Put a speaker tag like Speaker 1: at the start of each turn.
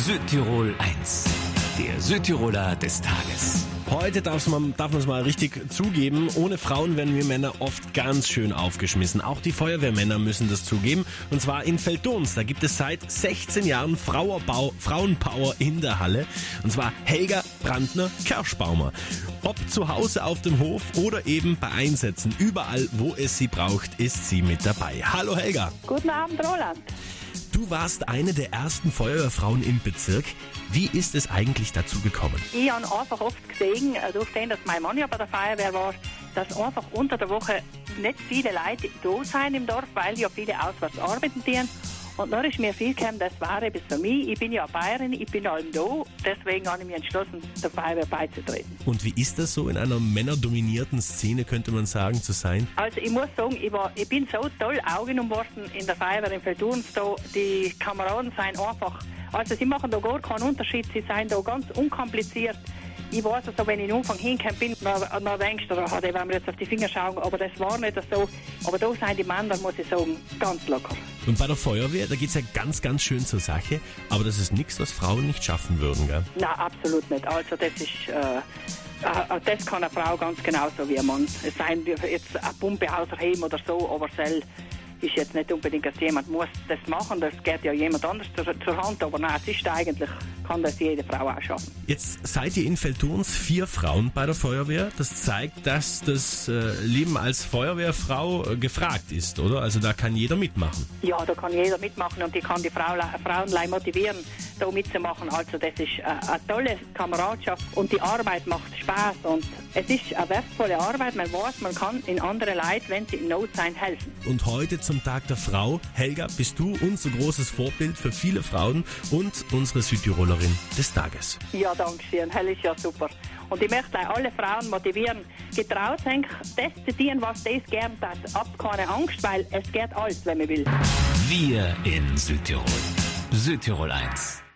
Speaker 1: Südtirol 1, der Südtiroler des Tages.
Speaker 2: Heute darf man es mal richtig zugeben, ohne Frauen werden wir Männer oft ganz schön aufgeschmissen. Auch die Feuerwehrmänner müssen das zugeben. Und zwar in Veltons. Da gibt es seit 16 Jahren Frauenpower in der Halle. Und zwar Helga Brandner-Kerschbaumer. Ob zu Hause auf dem Hof oder eben bei Einsätzen, überall wo es sie braucht, ist sie mit dabei. Hallo Helga.
Speaker 3: Guten Abend, Roland.
Speaker 2: Du warst eine der ersten Feuerwehrfrauen im Bezirk. Wie ist es eigentlich dazu gekommen?
Speaker 3: Ich habe einfach oft gesehen, durch den, dass mein Mann ja bei der Feuerwehr war, dass einfach unter der Woche nicht viele Leute da sind im Dorf, weil ja viele auswärts arbeiten gehen. Und dann ist mir viel gekommen, das war etwas für mich. Ich bin ja Bayerin, ich bin allem da. Deswegen habe ich mich entschlossen, der Feuerwehr beizutreten.
Speaker 2: Und wie ist das so in einer männerdominierten Szene, könnte man sagen, zu sein?
Speaker 3: Also ich muss sagen, ich bin so toll aufgenommen worden in der Feuerwehr in Veltons. Die Kameraden sind einfach, also sie machen da gar keinen Unterschied, sie sind da ganz unkompliziert. Ich weiß also, wenn ich am Anfang hingekommen bin, dann denkst du, da werden wir jetzt auf die Finger schauen, aber das war nicht so. Aber da sind die Männer, muss ich sagen, ganz locker.
Speaker 2: Und bei der Feuerwehr, da geht's ja ganz, ganz schön zur Sache, aber das ist nichts, was Frauen nicht schaffen würden, gell?
Speaker 3: Nein, absolut nicht. Also das ist, das kann eine Frau ganz genauso wie ein Mann. Es sei jetzt eine Pumpe ausheben oder so, aber selbst ist jetzt nicht unbedingt, dass jemand muss das machen, das geht ja jemand anders zur Hand, aber nein, es ist eigentlich, kann das jede Frau auch schaffen.
Speaker 2: Jetzt seid ihr in Veltons 4 Frauen bei der Feuerwehr. Das zeigt, dass das Leben als Feuerwehrfrau gefragt ist, oder? Also da kann jeder mitmachen.
Speaker 3: Ja, da kann jeder mitmachen und ich kann die Frauen motivieren, da mitzumachen. Also das ist eine tolle Kameradschaft und die Arbeit macht Spaß und es ist eine wertvolle Arbeit. Man weiß, man kann in andere Leute, wenn sie in Not sind, helfen.
Speaker 2: Und heute zum Tag der Frau, Helga, bist du unser großes Vorbild für viele Frauen und unsere Südtirolerin des Tages.
Speaker 3: Ja, danke schön. Das ist ja super. Und ich möchte auch alle Frauen motivieren, getraut sein, das zu tun, was das gern tut. Habt keine Angst, weil es geht alles, wenn man will.
Speaker 1: Wir in Südtirol. Südtirol 1.